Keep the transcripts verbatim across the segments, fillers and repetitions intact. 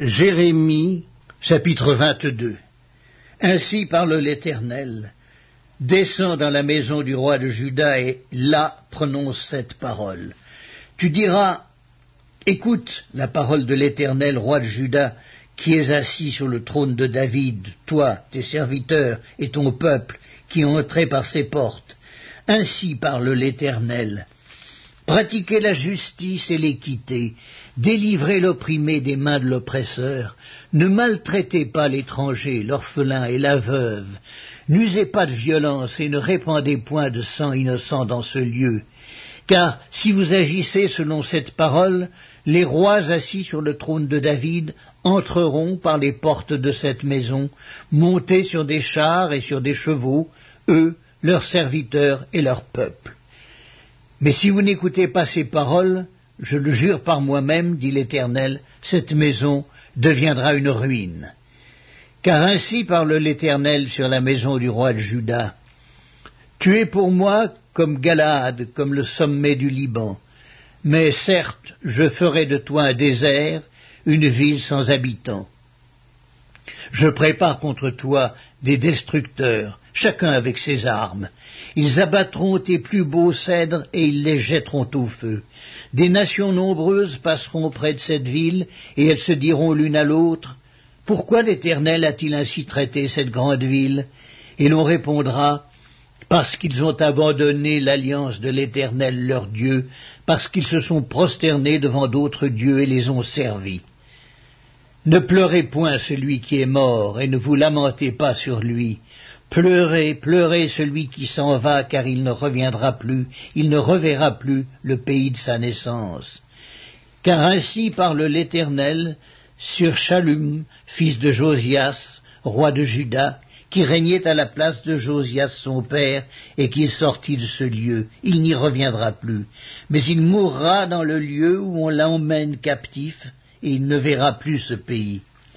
Jérémie, chapitre vingt-deux. Ainsi parle l'Éternel. Descends dans la maison du roi de Juda et là prononce cette parole. Tu diras, écoute la parole de l'Éternel, roi de Juda, qui es assis sur le trône de David, toi, tes serviteurs et ton peuple, qui entrez par ses portes. Ainsi parle l'Éternel. Pratiquez la justice et l'équité, délivrez l'opprimé des mains de l'oppresseur, ne maltraitez pas l'étranger, l'orphelin et la veuve, n'usez pas de violence et ne répandez point de sang innocent dans ce lieu. Car si vous agissez selon cette parole, les rois assis sur le trône de David entreront par les portes de cette maison, montés sur des chars et sur des chevaux, eux, leurs serviteurs et leur peuple. Mais si vous n'écoutez pas ces paroles, je le jure par moi-même, dit l'Éternel, cette maison deviendra une ruine. Car ainsi parle l'Éternel sur la maison du roi de Juda. Tu es pour moi comme Galaad, comme le sommet du Liban. Mais certes, je ferai de toi un désert, une ville sans habitants. Je prépare contre toi des destructeurs, chacun avec ses armes. Ils abattront tes plus beaux cèdres et ils les jetteront au feu. Des nations nombreuses passeront près de cette ville et elles se diront l'une à l'autre, « Pourquoi l'Éternel a-t-il ainsi traité cette grande ville ?» Et l'on répondra, « Parce qu'ils ont abandonné l'alliance de l'Éternel leur Dieu, parce qu'ils se sont prosternés devant d'autres dieux et les ont servis. » Ne pleurez point celui qui est mort et ne vous lamentez pas sur lui. Pleurez, pleurez celui qui s'en va, car il ne reviendra plus, il ne reverra plus le pays de sa naissance. Car ainsi parle l'Éternel sur Shallum, fils de Josias, roi de Juda, qui régnait à la place de Josias son père, et qui est sorti de ce lieu. Il n'y reviendra plus, mais il mourra dans le lieu où on l'emmène captif, et il ne verra plus ce pays.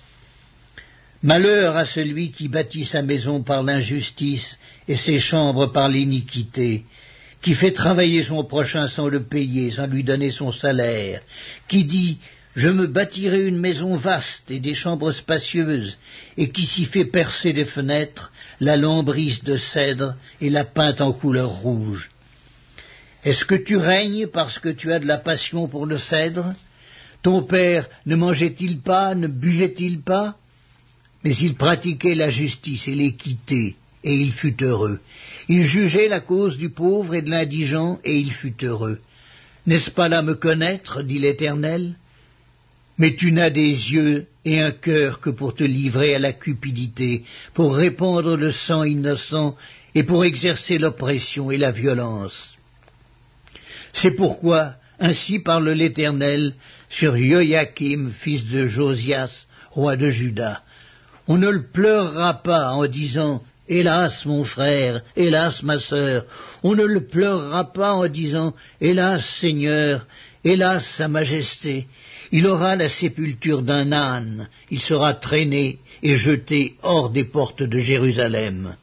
Malheur à celui qui bâtit sa maison par l'injustice et ses chambres par l'iniquité, qui fait travailler son prochain sans le payer, sans lui donner son salaire, qui dit « Je me bâtirai une maison vaste et des chambres spacieuses », et qui s'y fait percer des fenêtres, la lambrise de cèdre et la peinte en couleur rouge. Est-ce que tu règnes parce que tu as de la passion pour le cèdre ? Ton père ne mangeait-il pas, ne buvait-il pas ? Mais il pratiquait la justice et l'équité, et il fut heureux. Il jugeait la cause du pauvre et de l'indigent, et il fut heureux. N'est-ce pas là me connaître, dit l'Éternel ? Mais tu n'as des yeux et un cœur que pour te livrer à la cupidité, pour répandre le sang innocent, et pour exercer l'oppression et la violence. C'est pourquoi, ainsi parle l'Éternel sur Joachim, fils de Josias, roi de Juda. On ne le pleurera pas en disant « Hélas, mon frère, hélas, ma sœur !» On ne le pleurera pas en disant « Hélas, Seigneur, hélas, Sa Majesté !» Il aura la sépulture d'un âne, il sera traîné et jeté hors des portes de Jérusalem.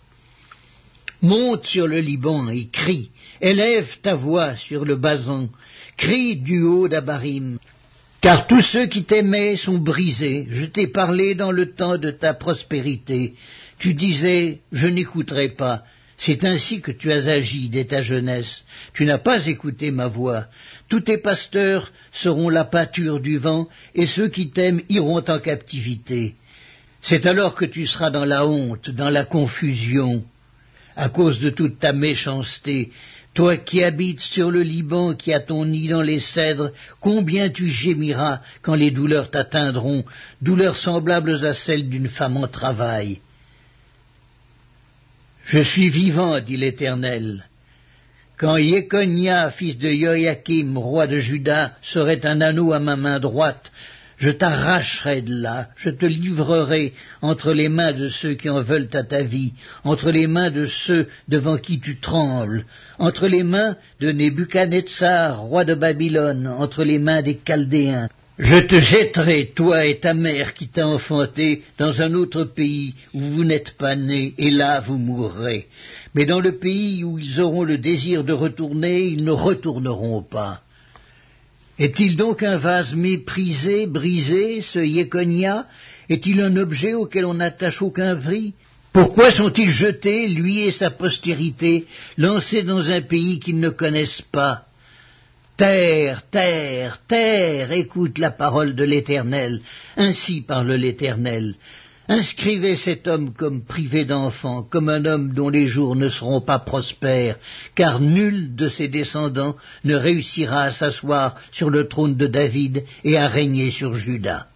Monte sur le Liban et crie, élève ta voix sur le Basan, crie du haut d'Abarim. Car tous ceux qui t'aimaient sont brisés, je t'ai parlé dans le temps de ta prospérité. Tu disais, je n'écouterai pas. C'est ainsi que tu as agi dès ta jeunesse. Tu n'as pas écouté ma voix. Tous tes pasteurs seront la pâture du vent, et ceux qui t'aiment iront en captivité. C'est alors que tu seras dans la honte, dans la confusion, à cause de toute ta méchanceté. Toi qui habites sur le Liban, qui as ton nid dans les cèdres, combien tu gémiras quand les douleurs t'atteindront, douleurs semblables à celles d'une femme en travail. Je suis vivant, dit l'Éternel. Quand Jéconia, fils de Joachim, roi de Juda, serait un anneau à ma main droite, je t'arracherai de là, je te livrerai entre les mains de ceux qui en veulent à ta vie, entre les mains de ceux devant qui tu trembles, entre les mains de Nebuchadnezzar, roi de Babylone, entre les mains des Chaldéens. Je te jetterai, toi et ta mère qui t'a enfanté, dans un autre pays où vous n'êtes pas nés, et là vous mourrez. Mais dans le pays où ils auront le désir de retourner, ils ne retourneront pas. Est-il donc un vase méprisé, brisé, ce Jéconia? Est-il un objet auquel on n'attache aucun prix? Pourquoi sont-ils jetés, lui et sa postérité, lancés dans un pays qu'ils ne connaissent pas? Terre, terre, terre, écoute la parole de l'Éternel, ainsi parle l'Éternel. Inscrivez cet homme comme privé d'enfant, comme un homme dont les jours ne seront pas prospères, car nul de ses descendants ne réussira à s'asseoir sur le trône de David et à régner sur Juda.